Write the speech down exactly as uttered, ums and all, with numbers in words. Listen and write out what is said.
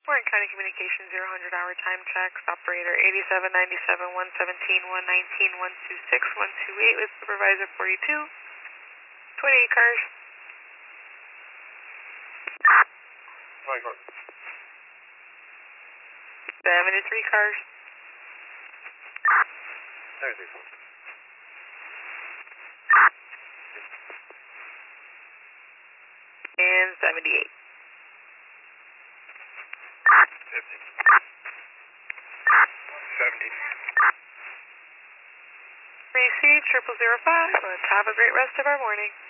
Warren County Communications, zero hundred hour time checks, operator eighty-seven ninety-seven, one seventeen, one nineteen, one twenty-six, one twenty-eight with supervisor forty-two, twenty-eight cars. seventy-three cars. seventy-four. And seventy-eight. fifty. seventy. Receive triple zero five. Let's have a great rest of our morning.